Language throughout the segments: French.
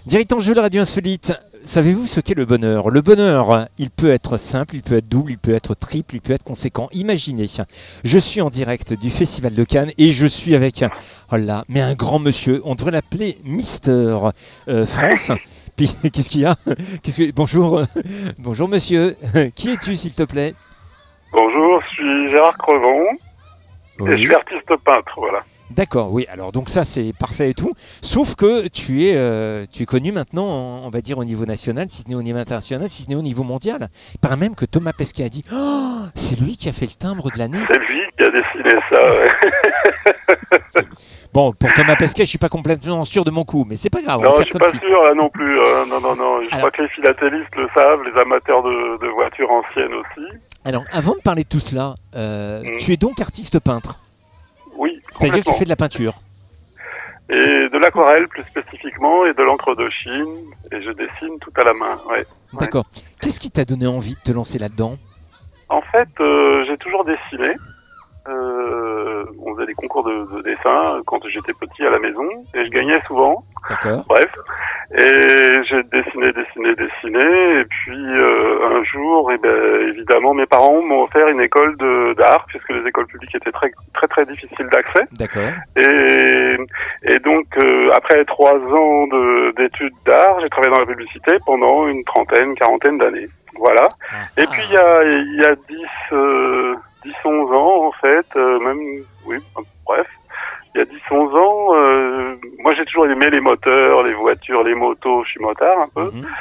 Directeur Jules Radio Insolite, savez-vous ce qu'est le bonheur? Le bonheur, il peut être simple, il peut être double, il peut être triple, il peut être conséquent. Imaginez, je suis en direct du Festival de Cannes et je suis avec, oh là, mais un grand monsieur, on devrait l'appeler Mister France. Puis, qu'est-ce qu'il y a? Bonjour, bonjour monsieur, qui es-tu s'il te plaît? Bonjour, je suis Gérard Crevon Oui. et je suis artiste peintre, voilà. D'accord, oui, alors donc ça c'est parfait et tout, sauf que tu es connu maintenant, on va dire au niveau national, si ce n'est au niveau international, si ce n'est au niveau mondial. Il paraît même que Thomas Pesquet a dit oh, c'est lui qui a fait le timbre de l'année. C'est lui qui a dessiné ça, ouais. Bon, pour Thomas Pesquet, je suis pas complètement sûr de mon coup, mais c'est pas grave, on Non, va je faire suis comme pas si. sûr là non plus, non. Je Alors- crois que les philatélistes le savent, les amateurs de voitures anciennes aussi. Alors, avant de parler de tout cela, tu es donc artiste peintre, Oui, c'est-à-dire que tu complètement. fais de la peinture. Et de l'aquarelle plus spécifiquement, et de l'encre de Chine, et je dessine tout à la main, ouais. D'accord. Qu'est-ce qui t'a donné envie de te lancer là-dedans? En fait, j'ai toujours dessiné. On faisait des concours de dessin quand j'étais petit à la maison, et je gagnais souvent. D'accord. Bref, et j'ai dessiné, et puis un jour, évidemment, mes parents m'ont offert une école d'art, puisque les écoles publiques étaient très difficiles d'accès. D'accord. Et donc, après 3 ans d'études d'art, j'ai travaillé dans la publicité pendant une quarantaine d'années. Voilà. Et puis il y a 10-11 ans, en fait, bref. Il y a 10-11 ans, moi j'ai toujours aimé les moteurs, les voitures, les motos, je suis motard un peu. Mhm.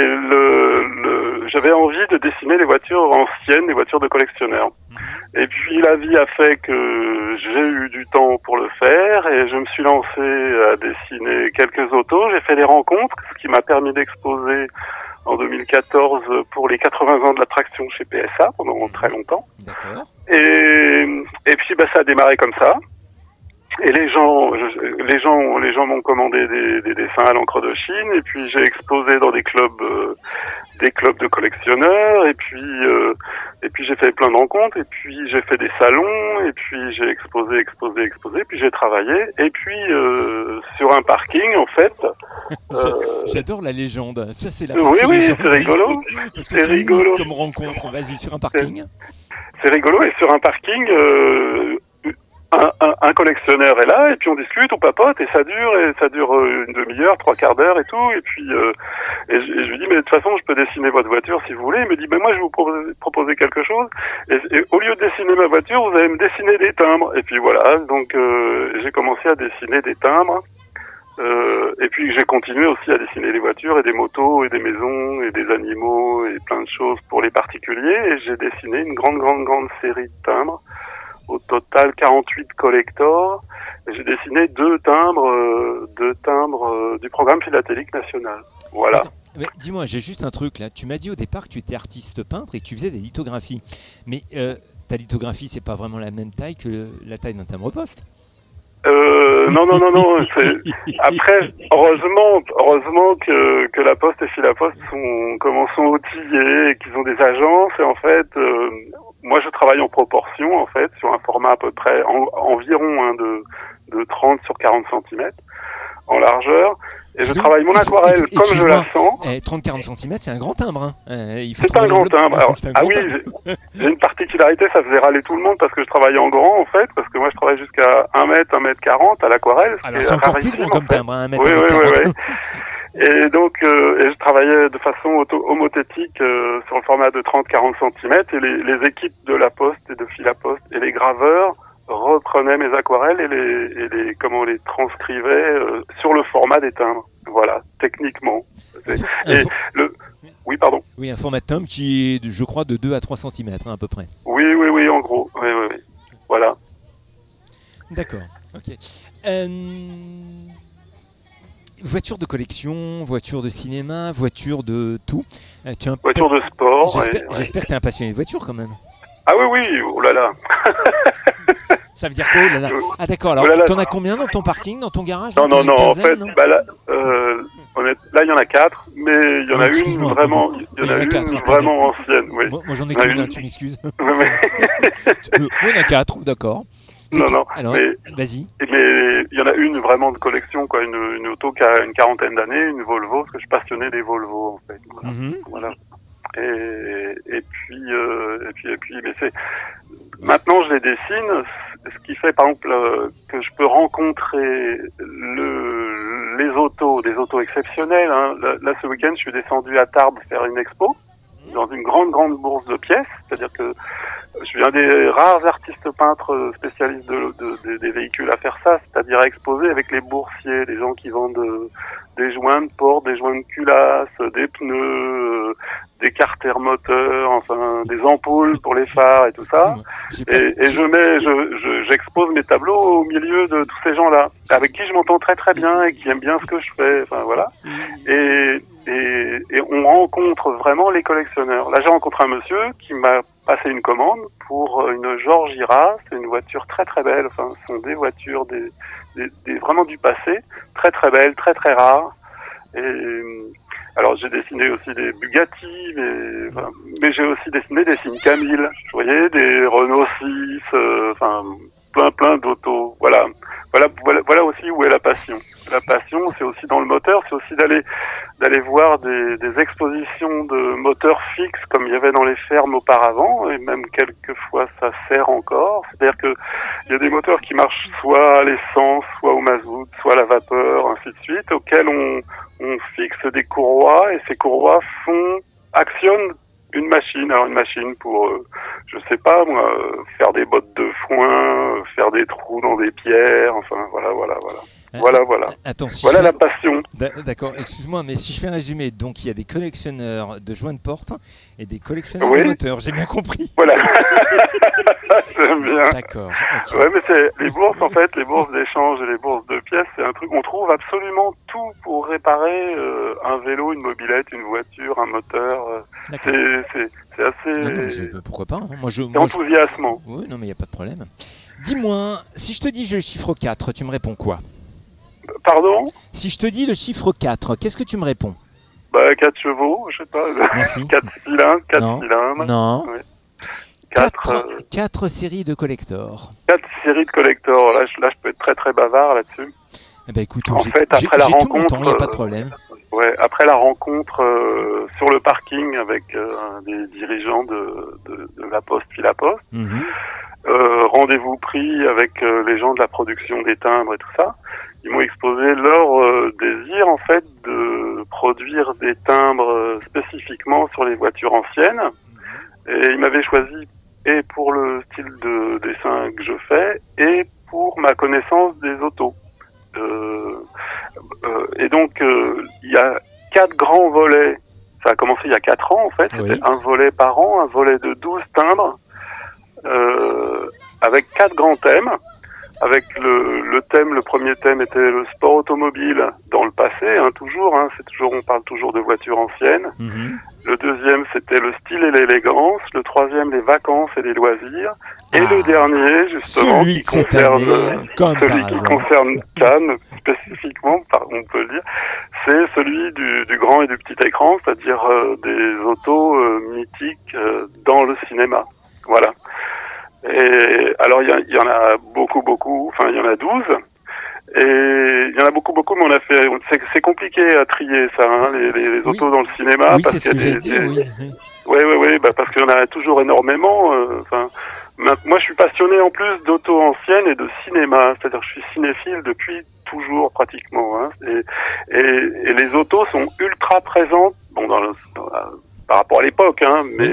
Et j'avais envie de dessiner les voitures anciennes, les voitures de collectionneurs. Et puis la vie a fait que j'ai eu du temps pour le faire et je me suis lancé à dessiner quelques autos. J'ai fait des rencontres, ce qui m'a permis d'exposer en 2014 pour les 80 ans de l'attraction chez PSA pendant très longtemps. D'accord. Et puis ça a démarré comme ça. Et les gens m'ont commandé des dessins à l'encre de Chine, et puis j'ai exposé dans des clubs de collectionneurs, et puis j'ai fait plein de rencontres, et puis j'ai fait des salons, et puis j'ai exposé, puis j'ai travaillé, et puis sur un parking en fait. J'adore la légende. Ça, c'est la Oui, partie légende. c'est rigolo. Parce que C'est c'est rigolo. unique comme rencontre. Vas-y, sur un parking. C'est rigolo, et sur un parking, un collectionneur est là, et puis on discute, on papote, et ça dure une demi-heure, 3/4 d'heure et tout, et puis et je lui dis, mais de toute façon, je peux dessiner votre voiture si vous voulez. Il me dit, mais moi, je vais vous proposer quelque chose, et au lieu de dessiner ma voiture, vous allez me dessiner des timbres. Et puis voilà, donc j'ai commencé à dessiner des timbres, et puis j'ai continué aussi à dessiner des voitures, et des motos, et des maisons, et des animaux, et plein de choses pour les particuliers, et j'ai dessiné une grande série de timbres. Au total, 48 collectors. J'ai dessiné deux timbres du programme philatélique national. Voilà. Attends, mais dis-moi, j'ai juste un truc là. Tu m'as dit au départ que tu étais artiste peintre et que tu faisais des lithographies. Mais ta lithographie, c'est pas vraiment la même taille que la taille d'un timbre-poste. Non. Après, heureusement que la Poste et Philaposte sont outillés et qu'ils ont des agences. Et en fait, moi, je travaille en proportion, en fait, sur un format à peu près environ de 30 sur 40 cm en largeur. Et je travaille mon aquarelle comme je la sens. 30-40 cm, c'est un grand timbre. Hein. C'est un grand timbre. Alors, j'ai une particularité, ça faisait râler tout le monde parce que je travaille en grand, en fait, parce que moi, je travaille jusqu'à 1 mètre, 1m40 à l'aquarelle. Alors, c'est encore plus grand comme timbre, hein, 1 mètre, Oui. Et donc, je travaillais de façon homothétique sur le format de 30-40 cm, et les équipes de la Poste et de Philaposte et les graveurs reprenaient mes aquarelles et les transcrivaient sur le format des timbres. Voilà, techniquement. Oui, pardon. Oui, un format de timbre qui est, je crois, de 2 à 3 cm, hein, à peu près. Oui, en gros. Oui. Voilà. D'accord, ok. Voiture de collection, voiture de cinéma, voiture de tout. Voiture de sport. J'espère que tu es un passionné de voiture quand même. Ah oui, oh là là. Ça veut dire quoi, oh là là? Ah d'accord, alors t'en as combien dans ton parking, dans ton garage? Non, en fait, là, il y en a 4, mais il y en a une vraiment, vraiment ancienne. Oui. Moi j'en ai qu'une, tu m'excuses. Oui, il y en a 4, d'accord. Non. Alors, Mais vas-y. il y en a une vraiment de collection, quoi, une auto qui a une quarantaine d'années, une Volvo, parce que je suis passionné des Volvo, en fait. Voilà. Voilà. Et puis, mais c'est, maintenant je les dessine, ce qui fait, par exemple, que je peux rencontrer des autos exceptionnelles, hein. Là, ce week-end, je suis descendu à Tarbes faire une expo, dans une grande bourse de pièces, c'est-à-dire que je suis un des rares artistes peintres spécialistes des véhicules à faire ça, c'est-à-dire à exposer avec les boursiers, les gens qui vendent des joints de porte, des joints de culasse, des pneus, des carters moteurs, enfin des ampoules pour les phares et tout ça. Et j'expose mes tableaux au milieu de tous ces gens-là, avec qui je m'entends très très bien et qui aiment bien ce que je fais. Enfin voilà. Et on rencontre vraiment les collectionneurs. Là, j'ai rencontré un monsieur qui m'a passé une commande pour une Georgira. C'est une voiture très très belle. Enfin, ce sont des voitures vraiment du passé, très très belles, très très rares. Et alors, j'ai dessiné aussi des Bugatti, mais j'ai aussi dessiné des Signes Camille. Vous voyez, des Renault 6, plein d'autos. Voilà aussi où est la passion. La passion, c'est aussi dans le moteur, c'est aussi d'aller voir des expositions de moteurs fixes comme il y avait dans les fermes auparavant, et même quelquefois ça sert encore. C'est-à-dire que il y a des moteurs qui marchent soit à l'essence, soit au mazout, soit à la vapeur, ainsi de suite, auxquels on fixe des courroies, et ces courroies actionnent une machine. Alors une machine pour, je sais pas moi, faire des bottes de foin, faire des trous dans des pierres, enfin voilà. Voilà. Attends, si voilà la passion. D'accord, excuse-moi, mais si je fais un résumé, donc il y a des collectionneurs de joints de porte et des collectionneurs de moteurs, j'ai bien compris. Voilà. J'aime bien. D'accord. Okay. Ouais, mais c'est les bourses en fait, les bourses d'échange et les bourses de pièces, c'est un truc. On trouve absolument tout pour réparer un vélo, une mobilette, une voiture, un moteur. C'est assez. Non, pourquoi pas, hein. C'est enthousiasmant. Oui, non, mais il n'y a pas de problème. Dis-moi, si je te dis le chiffre 4, tu me réponds quoi? Pardon? Si je te dis le chiffre 4, qu'est-ce que tu me réponds? 4 chevaux, je sais pas. Merci. 4 cylindres. Non. Ouais. 4 séries de collector. 4 séries de collector. Là, je peux être très très bavard là-dessus. Eh ben écoute, en fait, après la rencontre, tout mon temps, il n'y a pas de problème. Ouais, après la rencontre sur le parking avec des dirigeants de la Poste puis la Poste, rendez-vous pris avec les gens de la production des timbres et tout ça. Ils m'ont exposé leur désir en fait de produire des timbres spécifiquement sur les voitures anciennes. Et ils m'avaient choisi et pour le style de dessin que je fais et pour ma connaissance des autos. Et donc il y a 4 grands volets. Ça a commencé il y a 4 ans en fait. Oui. C'était un volet par an, un volet de 12 timbres avec 4 grands thèmes. Avec le thème, le premier thème était le sport automobile dans le passé, toujours, on parle toujours de voitures anciennes. Le deuxième, c'était le style et l'élégance. Le troisième, les vacances et les loisirs. Et le dernier, justement, qui concerne Cannes spécifiquement, on peut le dire, c'est celui du grand et du petit écran, c'est-à-dire des autos mythiques dans le cinéma. Voilà. Et alors il y en a beaucoup, enfin il y en a 12. Et il y en a beaucoup, mais on a fait. C'est compliqué à trier ça, les autos dans le cinéma. Oui, parce c'est ce que j'ai dit. Oui, parce qu'il y en a toujours énormément. Moi, je suis passionné en plus d'autos anciennes et de cinéma, c'est-à-dire que je suis cinéphile depuis toujours pratiquement. Et les autos sont ultra présentes, par rapport à l'époque, mais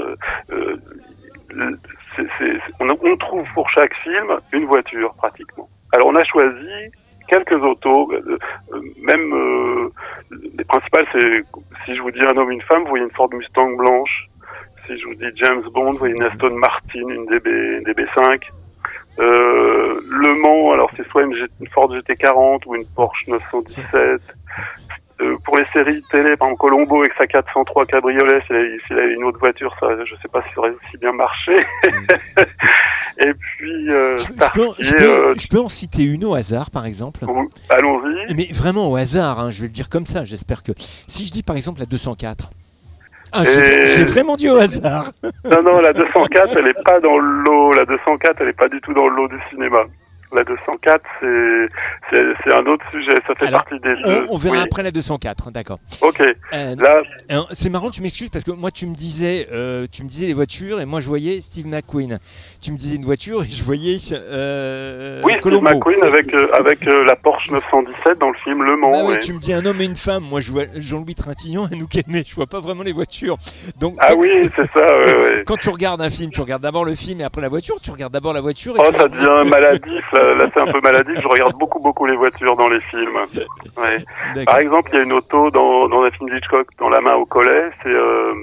on trouve pour chaque film une voiture pratiquement. Alors on a choisi quelques autos, même les principales, c'est si je vous dis un homme, une femme, vous voyez une Ford Mustang blanche. Si je vous dis James Bond, vous voyez une Aston Martin, une DB5. Le Mans, alors c'est soit une Ford GT40 ou une Porsche 917. Pour les séries télé, par exemple Colombo avec sa 403 cabriolet, s'il a une autre voiture, ça, je sais pas si ça aurait aussi bien marché. Et puis, je peux en citer une au hasard, par exemple. Allons-y. Mais vraiment au hasard, je vais le dire comme ça. J'espère que si je dis par exemple la 204. Ah, je l'ai vraiment dit au hasard. Non, la 204, elle est pas dans le lot. La 204, elle est pas du tout dans le lot du cinéma. La 204, c'est un autre sujet. Ça fait partie des jeux. On verra après la 204, d'accord. Ok. Là, c'est marrant, tu m'excuses parce que moi tu me disais les voitures et moi je voyais Steve McQueen. Tu me disais une voiture et je voyais Colombo. Steve McQueen avec la Porsche 917 dans le film Le Mans. Ouais. Tu me dis un homme et une femme. Moi je vois Jean-Louis Trintignant et Anouk Aimée. Je vois pas vraiment les voitures. Donc oui, c'est ça. Ouais. Quand tu regardes un film, tu regardes d'abord le film et après la voiture. Tu regardes d'abord la voiture. Et ça devient maladif. Là, c'est un peu maladif. Je regarde beaucoup les voitures dans les films. Ouais. Par exemple, il y a une auto dans un film d'Hitchcock, dans La main au collet. C'est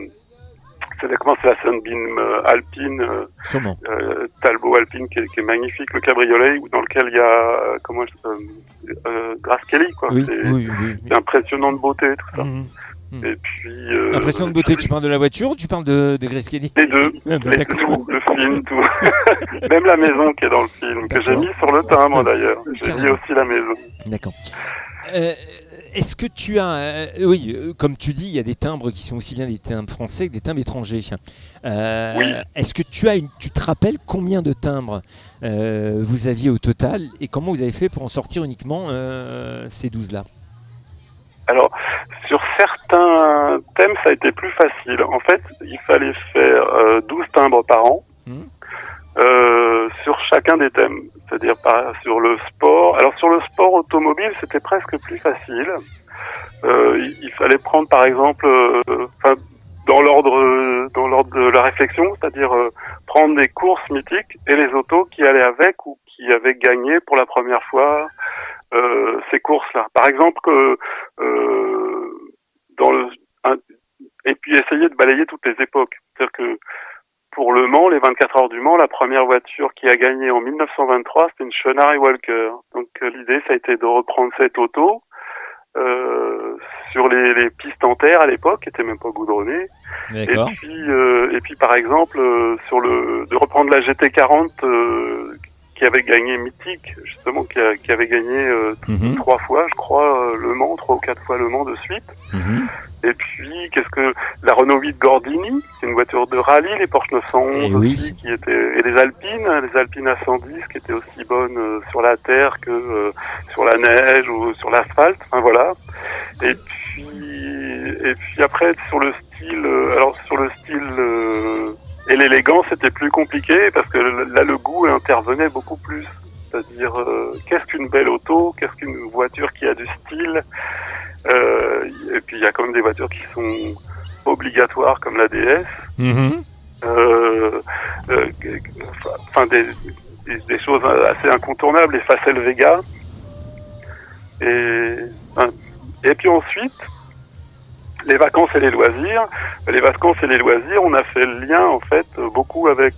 la Sunbeam Alpine, Talbot Alpine, qui est magnifique, le cabriolet, dans lequel il y a Grace Kelly, quoi. Oui. C'est impressionnant de beauté, tout ça. Et puis impressionnant de beauté, tu parles de la voiture ou tu parles de Grace Kelly? Les deux, le film, tout. Même la maison qui est dans le film, que j'ai mis sur le timbre d'ailleurs. J'ai mis aussi la maison. D'accord. Est-ce que tu as... comme tu dis, il y a des timbres qui sont aussi bien des timbres français que des timbres étrangers. Oui. Est-ce que tu te rappelles combien de timbres vous aviez au total et comment vous avez fait pour en sortir uniquement ces 12-là? Alors, sur certains thèmes, ça a été plus facile. En fait, il fallait faire 12 timbres par an sur chacun des thèmes. C'est-à-dire sur le sport. Alors, sur le sport automobile, c'était presque plus facile. Il fallait prendre, par exemple, dans l'ordre de la réflexion, c'est-à-dire prendre des courses mythiques et les autos qui allaient avec ou qui avaient gagné pour la première fois ces courses-là. Par exemple, et puis essayer de balayer toutes les époques. C'est-à-dire que pour Le Mans, les 24 heures du Mans, la première voiture qui a gagné en 1923, c'était une Schönari Walker. Donc l'idée, ça a été de reprendre cette auto sur les pistes en terre à l'époque, qui étaient même pas goudronnées. D'accord. Et puis par exemple, de reprendre la GT40 qui avait gagné mythique, justement, qui avait gagné 3 fois, je crois, Le Mans, 3 ou 4 fois Le Mans de suite. Et puis, la Renault 8 Gordini, c'est une voiture de rallye, les Porsche 911 aussi, et les Alpines A110 qui étaient aussi bonnes sur la terre que sur la neige ou sur l'asphalte, enfin voilà. Et puis après, sur le style et l'élégance, c'était plus compliqué parce que là, le goût intervenait beaucoup plus. C'est-à-dire, qu'est-ce qu'une belle auto, qu'est-ce qu'une voiture qui a du style. Et puis il y a quand même des voitures qui sont obligatoires comme la DS. Des choses assez incontournables, les Facel Vega. Et puis ensuite, les vacances et les loisirs. Les vacances et les loisirs, on a fait le lien en fait beaucoup avec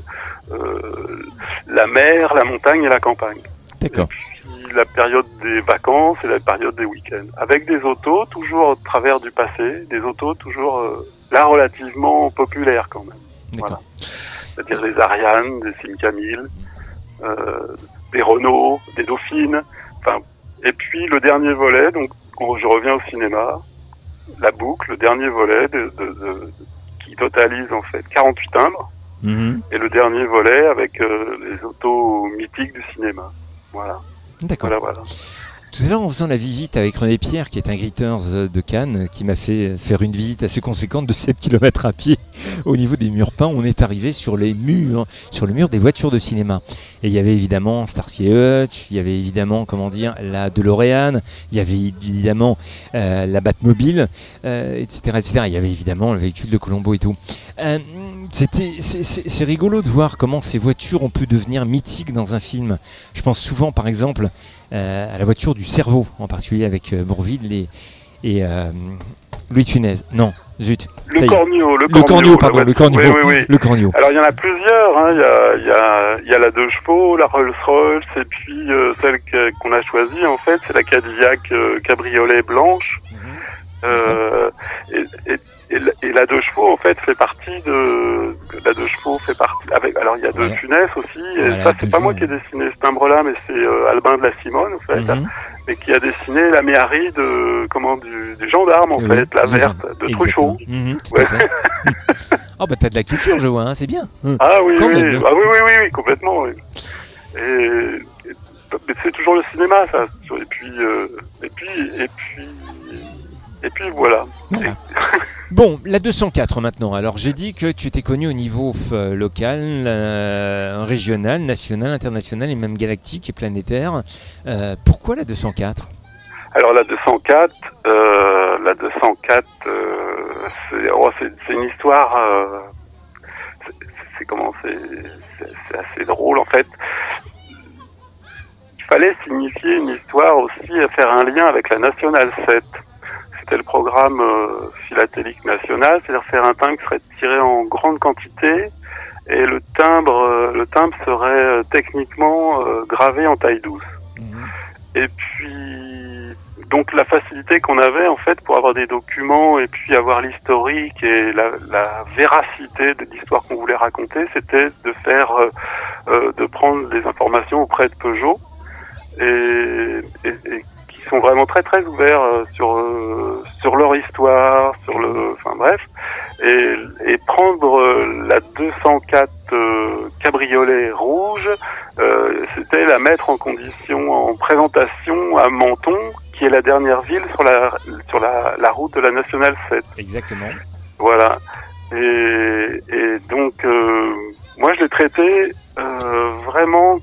la mer, la montagne et la campagne. D'accord. La période des vacances et la période des week-ends. Avec des autos toujours au travers du passé, des autos toujours là relativement populaires quand même. D'accord. Voilà. C'est-à-dire des Ariane, des Simca 1000, des Renault, des Dauphines. Enfin, et puis le dernier volet, donc je reviens au cinéma, la boucle, le dernier volet qui totalise en fait 48 timbres. Et le dernier volet avec les autos mythiques du cinéma. Voilà. D'accord. Voilà. Tout à l'heure, en faisant la visite avec René Pierre, qui est un Gritters de Cannes, qui m'a fait faire une visite assez conséquente de 7 km à pied au niveau des murs peints, on est arrivé sur le mur des voitures de cinéma. Et il y avait évidemment Starsky et Hutch, il y avait évidemment, la DeLorean, il y avait évidemment la Batmobile, etc., etc. Il y avait évidemment le véhicule de Colombo et tout. C'est rigolo de voir comment ces voitures ont pu devenir mythiques dans un film. Je pense souvent, par exemple, à la voiture du cerveau, en particulier avec Bourvil et Louis de Funès. Non, zut. Le Cornio. Le Cornio. Oui. Le Cornio. Alors il y en a plusieurs. Il y a la 2 chevaux, la Rolls-Royce, et puis celle qu'on a choisie en fait, c'est la Cadillac cabriolet blanche. Et la 2 chevaux en fait fait partie alors il y a De Funès aussi, et ça c'est pas moi qui ai dessiné ce timbre là, mais c'est Albin de la Simone en fait. et qui a dessiné la méhari du gendarme, en fait, la verte, de Truffaut. Tout à fait. Oh, bah, t'as de la culture, je vois, hein, c'est bien. Ah oui, Quand oui, même. ah, oui, complètement, oui. Mais c'est toujours le cinéma, ça. Et puis voilà. Voilà. Bon, la 204 maintenant. Alors, j'ai dit que tu étais connu au niveau local, régional, national, international et même galactique et planétaire. Pourquoi la 204 ? Alors la 204, c'est une histoire. C'est assez drôle en fait. Il fallait signifier une histoire aussi, faire un lien avec la Nationale 7. C'était le programme philatélique national, c'est-à-dire faire un timbre qui serait tiré en grande quantité et le timbre serait techniquement gravé en taille douce. Et puis donc la facilité qu'on avait en fait pour avoir des documents et puis avoir l'historique et la véracité de l'histoire qu'on voulait raconter, c'était de prendre des informations auprès de Peugeot et qui sont vraiment très très ouverts sur leur histoire, et prendre la 204 cabriolet rouge, c'était la mettre en condition en présentation à Menton, qui est la dernière ville sur la route de la Nationale 7. Exactement. Voilà. Et donc moi je l'ai traité vraiment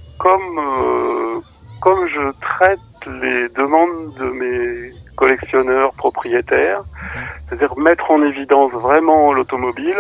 comme je traite les demandes de mes collectionneurs propriétaires, c'est-à-dire mettre en évidence vraiment l'automobile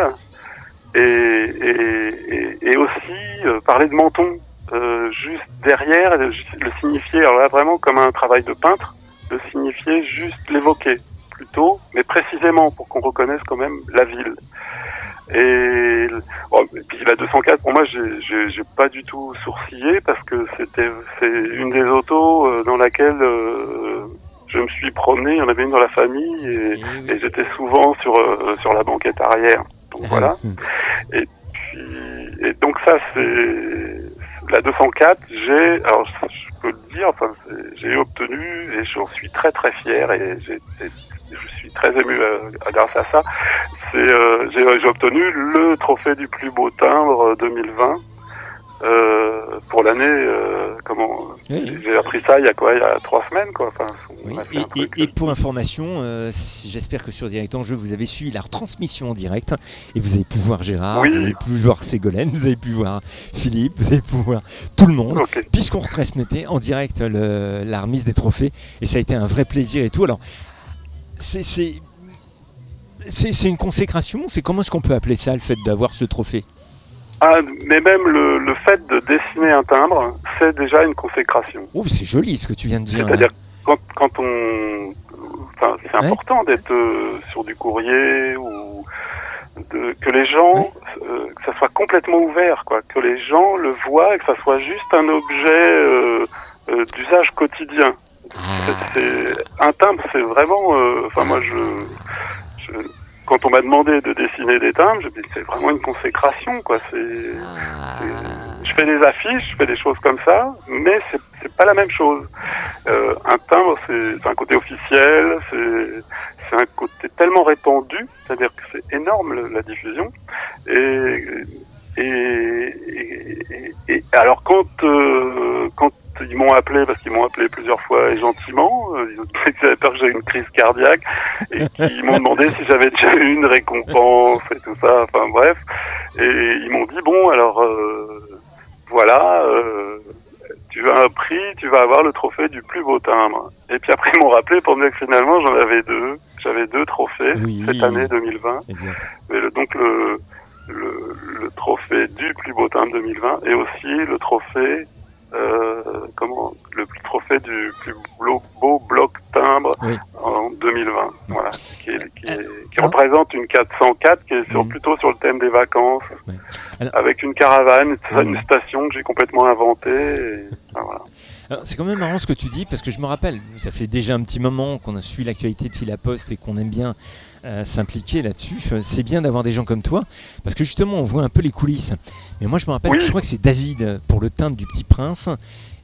et aussi parler de Menton juste derrière, le signifier, alors là vraiment comme un travail de peintre, le signifier, juste l'évoquer plutôt, mais précisément pour qu'on reconnaisse quand même la ville. Et puis la 204, pour moi, j'ai pas du tout sourcillé parce que c'est une des autos dans laquelle je me suis promené. Il y en avait une dans la famille et j'étais souvent sur la banquette arrière. Donc voilà. Et donc ça, c'est la 204. Alors je peux le dire, j'ai obtenu et j'en suis très très fier et je suis très ému grâce à ça. J'ai obtenu le trophée du plus beau timbre 2020 pour l'année. J'ai appris ça il y a 3 semaines quoi. Et pour information, j'espère que sur Direct Enjeu vous avez suivi la retransmission en direct et vous avez pu voir Gérard, vous avez pu voir Ségolène, vous avez pu voir Philippe, vous avez pu voir tout le monde, puisqu'on retransmettait en direct la remise des trophées et ça a été un vrai plaisir et tout. Alors c'est une consécration, comment est-ce qu'on peut appeler ça, le fait d'avoir ce trophée ? Ah, mais même le fait de dessiner un timbre, c'est déjà une consécration. Oh, c'est joli ce que tu viens de dire. C'est-à-dire c'est important d'être sur du courrier ou que les gens, que ça soit complètement ouvert, quoi, que les gens le voient et que ça soit juste un objet d'usage quotidien. Un timbre, c'est vraiment, moi quand on m'a demandé de dessiner des timbres, je me dis c'est vraiment une consécration, quoi. Je fais des affiches, je fais des choses comme ça, mais c'est pas la même chose. Un timbre, c'est un côté officiel, c'est un côté tellement répandu, c'est-à-dire que c'est énorme la diffusion. Et alors quand ils m'ont appelé, parce qu'ils m'ont appelé plusieurs fois et gentiment, ils avaient peur que j'ai une crise cardiaque, et qui m'ont demandé si j'avais déjà eu une récompense et tout ça, enfin bref. Et ils m'ont dit, bon, alors voilà, tu as un prix, tu vas avoir le trophée du plus beau timbre. Et puis après ils m'ont rappelé pour me dire que finalement j'avais 2 trophées cette année 2020. Exact. Mais donc le trophée du plus beau timbre 2020 et aussi le trophée le trophée du plus beau bloc timbre en 2020, voilà, qui représente une 404 qui est plutôt sur le thème des vacances, avec une caravane, une station que j'ai complètement inventée. Voilà. Alors, c'est quand même marrant ce que tu dis, parce que je me rappelle, ça fait déjà un petit moment qu'on a suivi l'actualité de Fil à Poste et qu'on aime bien s'impliquer là-dessus. C'est bien d'avoir des gens comme toi, parce que justement on voit un peu les coulisses. Mais moi je me rappelle, je crois que c'est David pour le timbre du Petit Prince,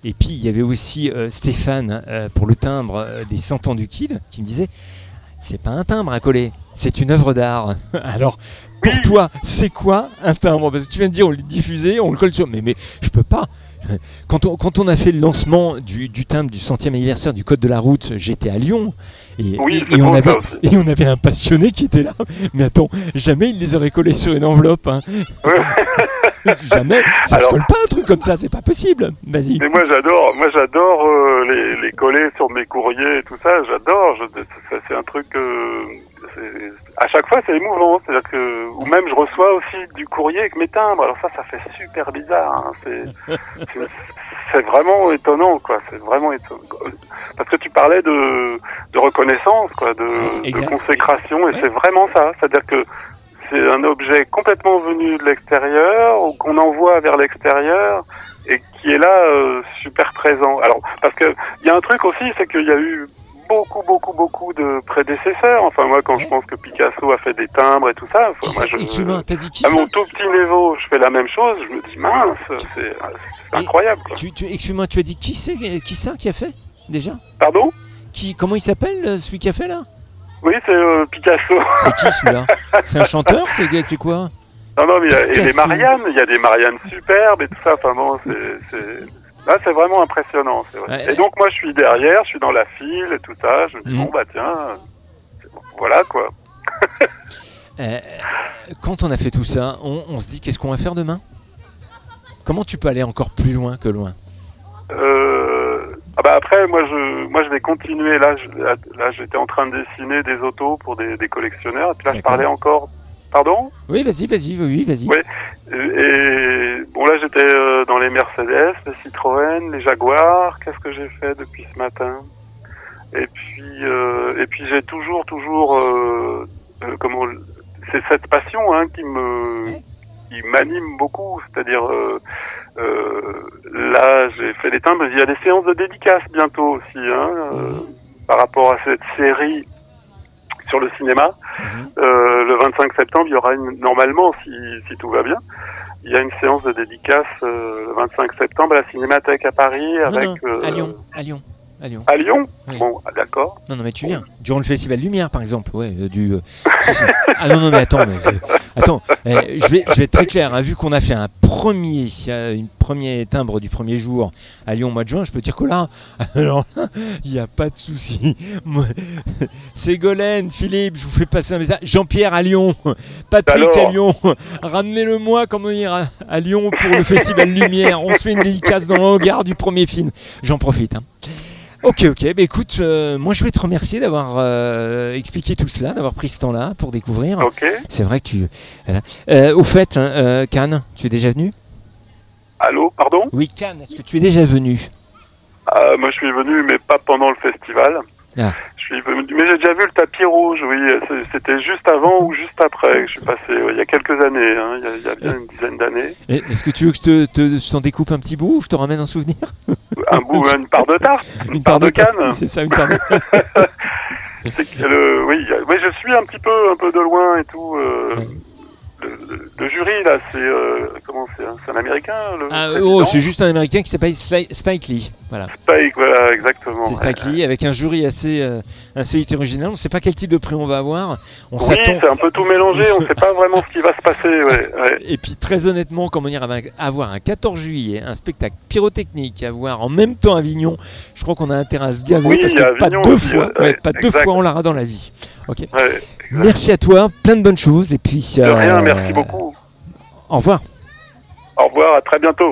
Et puis il y avait aussi Stéphane pour le timbre des 100 ans du Kid qui me disait c'est pas un timbre à coller, c'est une œuvre d'art. Alors pour toi, c'est quoi un timbre? Parce que tu viens de dire on le diffusait, on le colle sur. Mais je peux pas. Quand on a fait le lancement du timbre du 100e anniversaire du Code de la route, j'étais à Lyon et on avait un passionné qui était là. Mais attends, jamais il les aurait collés sur une enveloppe. Hein. Jamais. Ça se colle pas un truc comme ça, c'est pas possible. Vas-y. Mais moi j'adore les coller sur mes courriers et tout ça. J'adore. C'est un truc. À chaque fois c'est émouvant. C'est-à-dire que ou même je reçois aussi du courrier avec mes timbres. Alors ça fait super bizarre. Hein. C'est vraiment étonnant, quoi. C'est vraiment étonnant. Parce que tu parlais de reconnaissance, quoi, de consécration, et c'est vraiment ça. C'est-à-dire que c'est un objet complètement venu de l'extérieur, ou qu'on envoie vers l'extérieur, et qui est là super présent. Alors, parce que il y a un truc aussi, c'est qu'il y a eu beaucoup de prédécesseurs. Enfin, moi, quand je pense que Picasso a fait des timbres et tout ça, t'as dit qui à mon tout petit niveau, je fais la même chose, je me dis, mince, c'est incroyable, quoi. Excuse-moi, tu as dit qui ça qui a fait, déjà? Pardon? Comment il s'appelle, celui qui a fait, là? Oui, c'est Picasso. C'est qui, celui-là? C'est un chanteur? C'est quoi? Non, mais il y a des Mariannes, superbes et tout ça, enfin bon, là, c'est vraiment impressionnant, c'est vrai. Et donc, moi, je suis derrière, je suis dans la file et tout ça. Je me dis, bon, bah tiens, voilà, quoi. Quand on a fait tout ça, on se dit, qu'est-ce qu'on va faire demain? Comment tu peux aller encore plus loin que loin? Après, moi, je vais continuer. Là, j'étais en train de dessiner des autos pour des collectionneurs. Et puis là, je parlais encore... Pardon? Oui, vas-y. Oui. Et bon, là, j'étais dans les Mercedes, les Citroën, les Jaguars. Qu'est-ce que j'ai fait depuis ce matin? Et puis j'ai toujours, c'est cette passion qui m'anime beaucoup. C'est-à-dire, là, j'ai fait des timbres. Il y a des séances de dédicaces bientôt aussi, par rapport à cette série sur le cinéma. Le 25 septembre, il y aura normalement, si tout va bien, il y a une séance de dédicace le 25 septembre à la Cinémathèque à Paris avec... à Lyon. À Lyon? Oui. Bon, d'accord. Non, mais tu viens. Durant le Festival Lumière, par exemple. Ouais, Ah non, mais attends. Je vais être très clair. Hein, vu qu'on a fait un premier timbre du premier jour à Lyon au mois de juin, je peux dire que là, alors là, il n'y a pas de souci. Ségolène, Philippe, je vous fais passer un message. Jean-Pierre à Lyon, Patrick à Lyon, ramenez-le-moi à Lyon pour le Festival Lumière. On se fait une dédicace dans le regard du premier film. J'en profite. Hein. Ok, bah écoute, moi je vais te remercier d'avoir expliqué tout cela, d'avoir pris ce temps-là pour découvrir. Ok. C'est vrai que tu... Voilà. Au fait, Cannes, tu es déjà venu? Allô, pardon? Oui, Cannes, est-ce que tu es déjà venu? Moi je suis venu, mais pas pendant le festival. Ah. Je suis venu, mais j'ai déjà vu le tapis rouge, oui, c'était juste avant ou juste après que je suis passé, il y a quelques années, il y a bien une dizaine d'années. Est-ce que tu veux que je t'en découpe un petit bout ou je te ramène un souvenir? Une part de tarte, une part de Cannes. C'est ça, une part de oui, je suis un peu de loin et tout. Le jury là, c'est un Américain. C'est juste un Américain qui s'appelle Spike Lee. Voilà. Spike, voilà, exactement. C'est Spike Lee avec un jury assez hétérogène. On ne sait pas quel type de prix on va avoir. C'est un peu tout mélangé. On ne sait pas vraiment ce qui va se passer. Ouais. Et puis très honnêtement, comme on ira avoir un 14 juillet, un spectacle pyrotechnique, avoir en même temps Avignon, je crois qu'on a intérêt à se gaver parce que pas deux fois on l'aura dans la vie. Ok. Ouais. Merci à toi, plein de bonnes choses et puis. De rien, merci beaucoup. Au revoir. Au revoir, à très bientôt.